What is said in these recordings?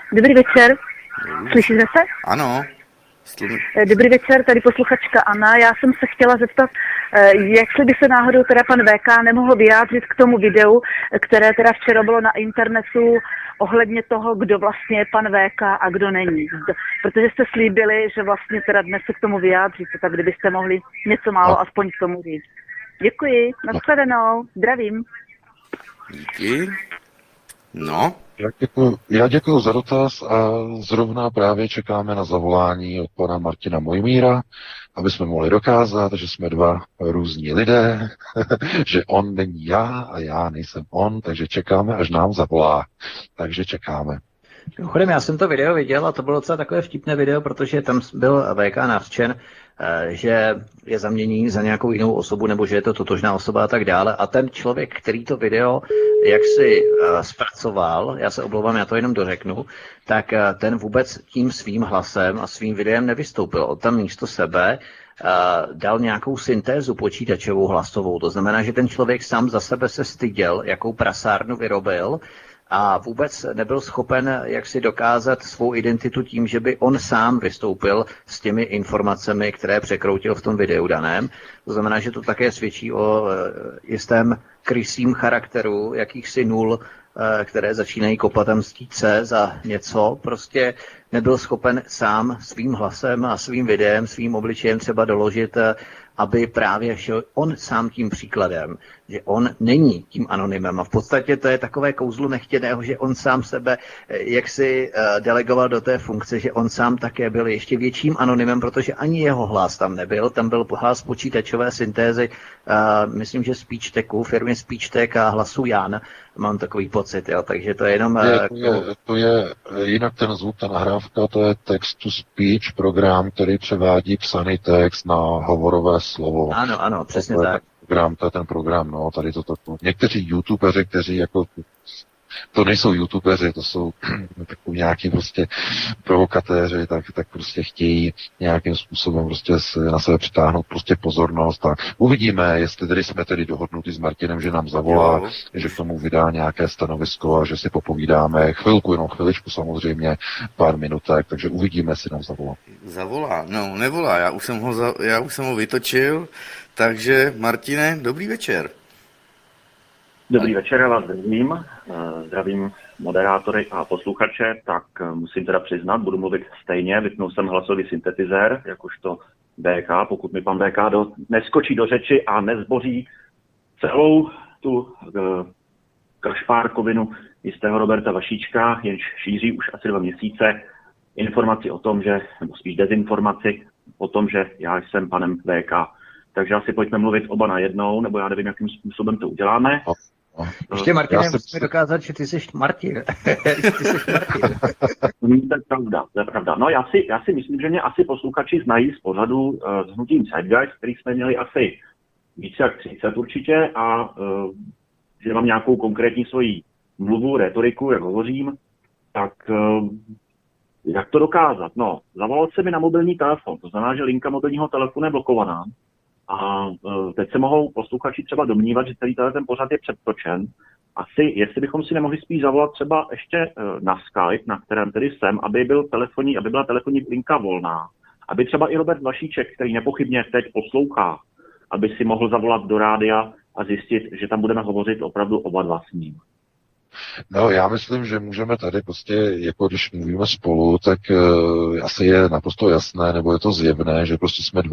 Dobrý večer. Slyšíte se? Ano. Dobrý večer, tady posluchačka Anna. Já jsem se chtěla zeptat, jestli by se náhodou teda pan VK nemohl vyjádřit k tomu videu, které teda včera bylo na internetu ohledně toho, kdo vlastně je pan VK a kdo není. Protože jste slíbili, že vlastně teda dnes se k tomu vyjádříte, tak kdybyste mohli něco málo aspoň k tomu říct. Děkuji, nashledanou, zdravím. Díky. No. Já děkuji za dotaz a zrovna právě čekáme na zavolání od pana Martina Mojmíra, aby jsme mohli dokázat, že jsme dva různí lidé, že on není já a já nejsem on, takže čekáme, až nám zavolá. Takže čekáme. Mimochodem, já jsem to video viděl a to bylo docela takové vtipné video, protože tam byl VK nařčen, že je zaměněný za nějakou jinou osobu, nebo že je to totožná osoba a tak dále. A ten člověk, který to video jaksi zpracoval, já se omlouvám, já to jenom dořeknu, tak ten vůbec tím svým hlasem a svým videem nevystoupil. On tam místo sebe dal nějakou syntézu počítačovou hlasovou. To znamená, že ten člověk sám za sebe se styděl, jakou prasárnu vyrobil, a vůbec nebyl schopen jak si dokázat svou identitu tím, že by on sám vystoupil s těmi informacemi, které překroutil v tom videu daném. To znamená, že to také svědčí o jistém krysím charakteru, jakýchsi nul, které začínají kopat a mstít se za něco. Prostě nebyl schopen sám svým hlasem a svým videem, svým obličejem třeba doložit, aby právě šel on sám tím příkladem, že on není tím anonymem. A v podstatě to je takové kouzlo nechtěného, že on sám sebe jaksi delegoval do té funkce, že on sám také byl ještě větším anonymem, protože ani jeho hlas tam nebyl. Tam byl hlas počítačové syntézy, myslím, že Speechtecku, firmy Speechtech a hlasu Jan. Mám takový pocit, jo, takže to je jenom... To je jinak ten zvuk, ta nahrávka, to je text-to-speech program, který převádí psaný text na hovorové slovo. Ano, přesně tak. To je ten program, no, tady to tako. Někteří youtubeři, kteří jako... To nejsou youtubeři, to jsou takový nějaký prostě provokatéři, tak prostě chtějí nějakým způsobem prostě na sebe přitáhnout prostě pozornost a uvidíme, jestli tedy jsme tedy dohodnutí s Martinem, že nám zavolá, že k tomu vydá nějaké stanovisko a že si popovídáme jenom chviličku samozřejmě, pár minutek, takže uvidíme, jestli nám zavolá. Zavolá, no nevolá, já už jsem ho vytočil, takže Martine, dobrý večer. Dobrý večer, já vás zdravím moderátory a posluchače, tak musím teda přiznat, budu mluvit stejně, vypnul jsem hlasový syntetizér, jakožto BK, pokud mi pan BK neskočí do řeči a nezboří celou tu krašpárkovinu jistého Roberta Vašíčka, jenž šíří už asi 2 měsíce informaci o tom, nebo spíš dezinformaci o tom, že já jsem panem BK. Takže asi pojďme mluvit oba najednou, nebo já nevím, jakým způsobem to uděláme. Ještě Martin, musíme dokázat, že ty jsi Martin. To je pravda. No já si myslím, že mě asi posluchači znají z pořadu s hnutím Zeitgeist, který jsme měli asi více jak 30 určitě a že mám nějakou konkrétní svoji mluvu, retoriku, jak hovořím, tak jak to dokázat? No, zavolal se mi na mobilní telefon, to znamená, že linka mobilního telefonu je blokovaná. A teď se mohou posluchači třeba domnívat, že celý ten pořad je předtočen. Asi, jestli bychom si nemohli spíš zavolat třeba ještě na Skype, na kterém tedy jsem, aby byla telefonní linka volná. Aby třeba i Robert Vašíček, který nepochybně teď poslouchá, aby si mohl zavolat do rádia a zjistit, že tam budeme hovořit opravdu oba dva s ním. No, já myslím, že můžeme tady prostě, jako když mluvíme spolu, tak asi je naprosto jasné, nebo je to zjevné, že prostě jsme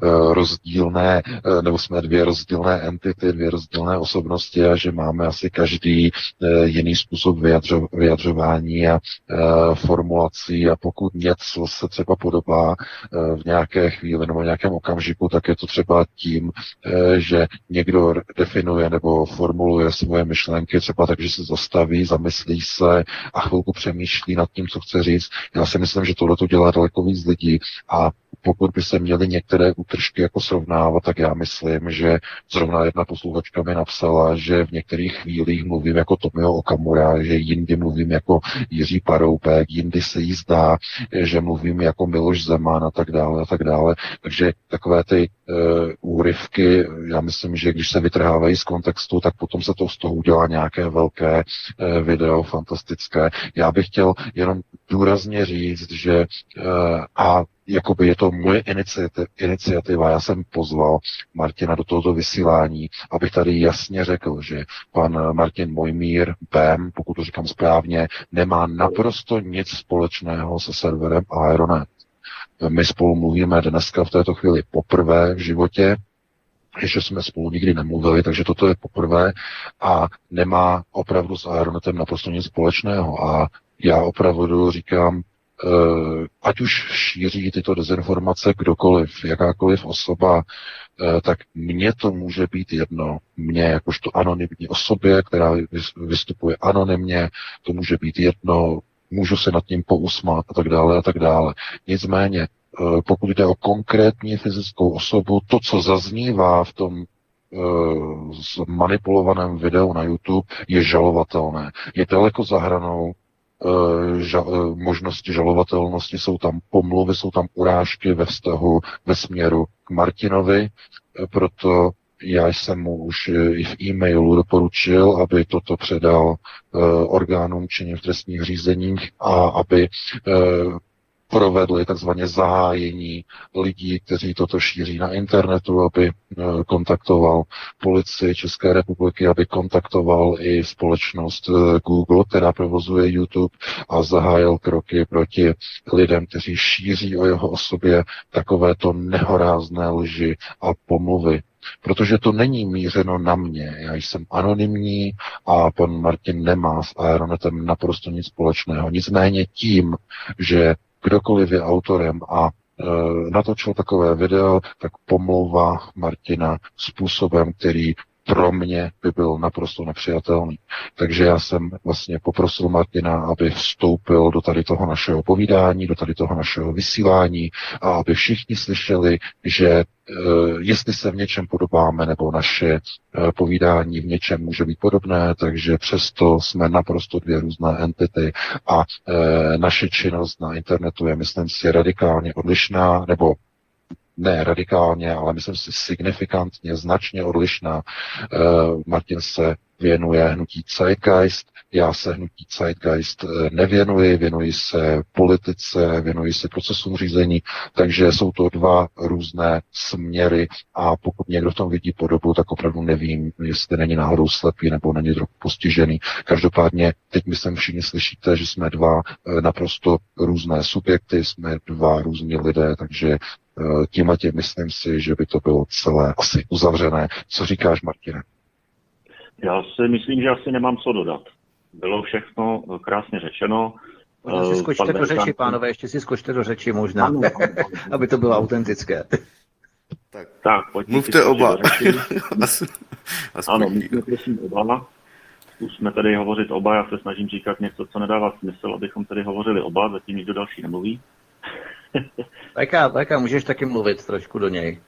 nebo jsme dvě rozdílné entity, 2 rozdílné osobnosti a že máme asi každý jiný způsob vyjadřování a formulací a pokud něco se třeba podobá v nějaké chvíli nebo v nějakém okamžiku, tak je to třeba tím, že někdo definuje nebo formuluje svoje myšlenky třeba tak, že se zastaví, zamyslí se a chvilku přemýšlí nad tím, co chce říct. Já si myslím, že tohle to dělá daleko víc lidí a pokud by se měly některé útržky jako srovnávat, tak já myslím, že zrovna jedna posluchačka mi napsala, že v některých chvílích mluvím jako Tomio Okamura, že jindy mluvím jako Jiří Paroubek, jindy se jí zdá, že mluvím jako Miloš Zeman a tak dále a tak dále. Takže takové ty úryvky, já myslím, že když se vytrhávají z kontextu, tak potom se to z toho udělá nějaké velké video fantastické. Já bych chtěl jenom důrazně říct, že a jakoby je to moje iniciativa, já jsem pozval Martina do tohoto vysílání, abych tady jasně řekl, že pan Martin Mojmír, BEM, pokud to říkám správně, nemá naprosto nic společného se serverem Aeronet. My spolu mluvíme dneska v této chvíli poprvé v životě, ještě jsme spolu nikdy nemluvili, takže toto je poprvé a nemá opravdu s Aeronetem naprosto nic společného. A já opravdu říkám, ať už šíří tyto dezinformace kdokoliv, jakákoliv osoba, tak mně to může být jedno. Mně jakožto anonymní osobě, která vystupuje anonymně, to může být jedno, můžu se nad tím pousmát a tak dále a tak dále. Nicméně, pokud jde o konkrétní fyzickou osobu, to, co zaznívá v tom manipulovaném videu na YouTube, je žalovatelné. Je daleko za hranou možnosti žalovatelnosti, jsou tam pomluvy, jsou tam urážky ve vztahu, ve směru k Martinovi, proto já jsem mu už i v e-mailu doporučil, aby toto předal orgánům činným v trestních řízeních a aby provedli takzvaně zahájení lidí, kteří toto šíří na internetu, aby kontaktoval policii České republiky, aby kontaktoval i společnost Google, která provozuje YouTube a zahájil kroky proti lidem, kteří šíří o jeho osobě takovéto nehorázné lži a pomluvy. Protože to není mířeno na mě. Já jsem anonymní a pan Martin nemá s Aeronetem naprosto nic společného. Nicméně tím, že kdokoliv je autorem a natočil takové video, tak pomlouvá Martina způsobem, který pro mě by byl naprosto nepřijatelný. Takže já jsem vlastně poprosil Martina, aby vstoupil do tady toho našeho povídání, do tady toho našeho vysílání a aby všichni slyšeli, že jestli se v něčem podobáme, nebo naše povídání v něčem může být podobné, takže přesto jsme naprosto dvě různé entity a naše činnost na internetu je, myslím si, radikálně odlišná, nebo ne radikálně, ale myslím si signifikantně, značně odlišná. Martin se věnuje hnutí Zeitgeist, já se hnutí Zeitgeist nevěnuji, věnuji se politice, věnuji se procesům řízení, takže jsou to dva různé směry a pokud někdo v tom vidí podobu, tak opravdu nevím, jestli není náhodou slepý nebo není trochu postižený. Každopádně teď myslím všichni slyšíte, že jsme dva naprosto různé subjekty, jsme dva různí lidé, takže tím myslím si, že by to bylo celé asi uzavřené. Co říkáš, Martine? Já si myslím, že asi nemám co dodat. Bylo všechno krásně řečeno. Možná si skočte do řeči, pánové, ještě si skočte do řeči možná, aby to bylo autentické. Tak mluvte oba. Ano, mluvte prosím oba. Zkusme tady hovořit oba, já se snažím říkat něco, co nedává smysl, abychom tady hovořili oba, zatím nikdo další nemluví. Tak, můžeš taky mluvit trošku do něj.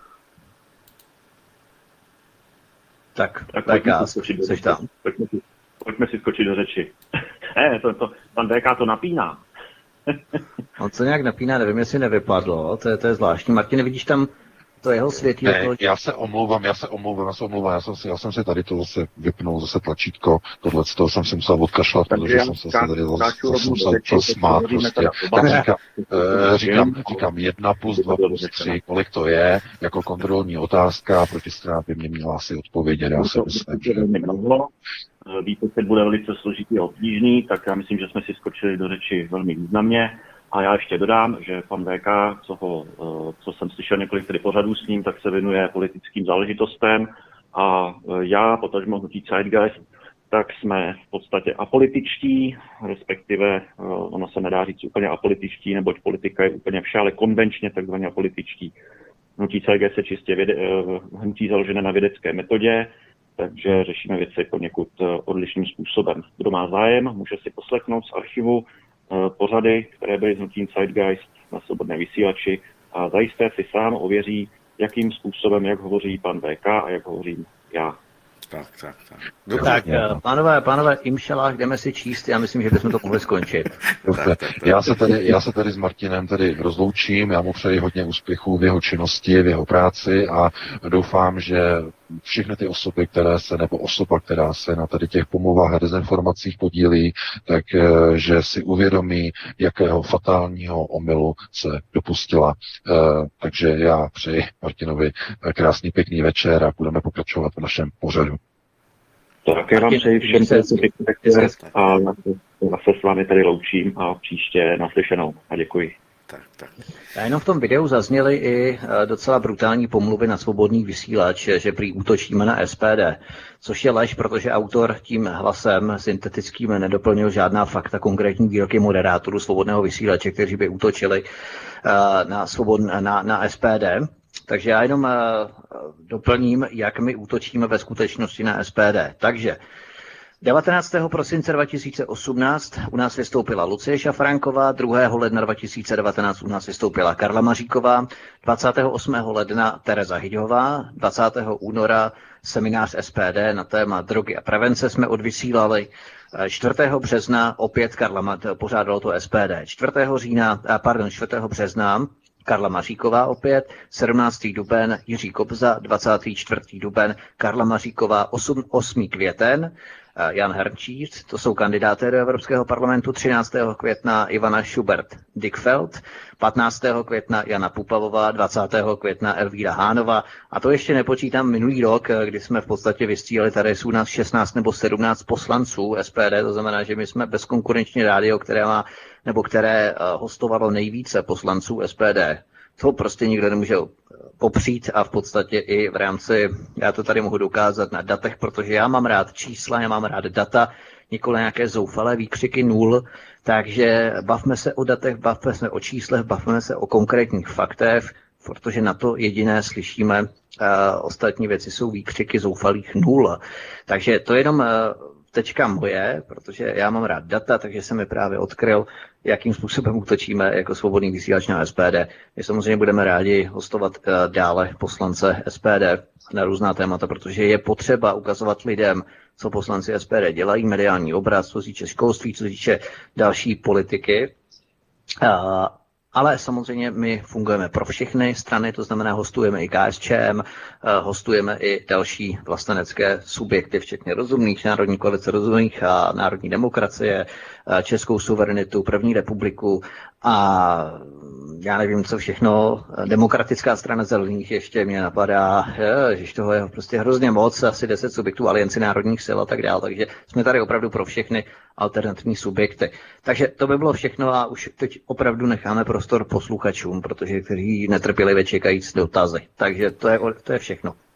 Tak seš tam. Pojďme si skočit do řeči. Pan VK to napíná. On se nějak napíná, nevím, jestli nevypadlo, to je zvláštní. Martin, vidíš tam to jeho světlí? Ne, já se omlouvám, já jsem si tady to zase vypnul, zase tlačítko, tohle z toho jsem si musel odkašlat, protože jsem se tady musel smát prostě. Tak říkám 1 + 2 + 3, kolik to je, jako kontrolní otázka, protistrana by mě měla asi odpovědět, já si myslím, že... Výpočet bude velice složitý a obtížný, tak já myslím, že jsme si skočili do řeči velmi významně. A já ještě dodám, že pan VK, co jsem slyšel několik tedy pořadů s ním, tak se věnuje politickým záležitostem a já, potažmo hnutí Zeitgeist, tak jsme v podstatě apolitičtí, respektive ono se nedá říct úplně apolitičtí, neboť politika je úplně vše, ale konvenčně takzvaně apolitičtí. Hnutí Zeitgeist je čistě hnutí založené na vědecké metodě, takže řešíme věci poněkud odlišným způsobem. Kdo má zájem, může si poslechnout z archivu pořady, které byly s hnutím Zeitgeist na Svobodné vysílači a zajisté si sám ověří, jakým způsobem, jak hovoří pan VK a jak hovořím já. Tak. Tak, pánové, imšalách, jdeme si číst, já myslím, že bychom to mohli skončit. Já se tady s Martinem rozloučím, já mu přeji hodně úspěchů v jeho činnosti, v jeho práci a doufám, že všechny ty osoby, nebo osoba, která se na tady těch pomluvách a dezinformacích podílí, tak že si uvědomí, jakého fatálního omylu se dopustila. Takže já přeji Martinovi krásný pěkný večer a budeme pokračovat v našem pořadu. Tak já vám přeji všem pěkný večer a se s vámi tady loučím a příště naslyšenou a děkuji. Tak. A jenom v tom videu zazněly i docela brutální pomluvy na svobodný vysílač, že prý útočíme na SPD, což je lež, protože autor tím hlasem syntetickým nedoplnil žádná fakta, konkrétní výroky moderátorů svobodného vysílače, kteří by útočili na SPD. Takže já jenom doplním, jak my útočíme ve skutečnosti na SPD. Takže 19. prosince 2018 u nás vystoupila Lucie Šafránková, 2. ledna 2019 u nás vystoupila Karla Maříková, 28. ledna Tereza Hyďhová, 20. února seminář SPD na téma drogy a prevence jsme odvysílali, 4. března opět pořádalo to SPD, 4. března Karla Maříková opět, 17. duben Jiří Kobza, 24. duben Karla Maříková, 8. květen Jan Hrnčíř, to jsou kandidáty do Evropského parlamentu, 13. května Ivana Schubert-Dickfeld, 15. května Jana Pupavová, 20. května Elvíra Hánová a to ještě nepočítám minulý rok, kdy jsme v podstatě vystříleli, tady jsou nás 16 nebo 17 poslanců SPD, to znamená, že my jsme bezkonkurenčně rádio, které hostovalo nejvíce poslanců SPD. To prostě nikdo nemůže popřít a v podstatě i v rámci, já to tady mohu dokázat na datech, protože já mám rád čísla, já mám rád data, nikoli nějaké zoufalé výkřiky nul, takže bavme se o datech, bavme se o číslech, bavme se o konkrétních faktech, protože na to jediné slyšíme, ostatní věci jsou výkřiky zoufalých nul. Takže to jenom tečka moje, protože já mám rád data, takže jsem mi právě odkryl, jakým způsobem útočíme jako svobodný vysílač na SPD. My samozřejmě budeme rádi hostovat dále poslance SPD na různá témata, protože je potřeba ukazovat lidem, co poslanci SPD dělají, mediální obraz, co se týče školství, co se týče další politiky. Ale samozřejmě my fungujeme pro všechny strany, to znamená hostujeme i KSČM, hostujeme i další vlastenecké subjekty, včetně rozumných, Národní koalice rozumných a Národní demokracie, Českou suverenitu, První republiku a já nevím, co všechno, Demokratická strana zelených ještě mě napadá, že toho je prostě hrozně moc, asi 10 subjektů, Alianci národních sil a tak dále, takže jsme tady opravdu pro všechny alternativní subjekty. Takže to by bylo všechno a už teď opravdu necháme prostor posluchačům, protože kteří netrpělivě čekají dotazy. Takže to je všechno.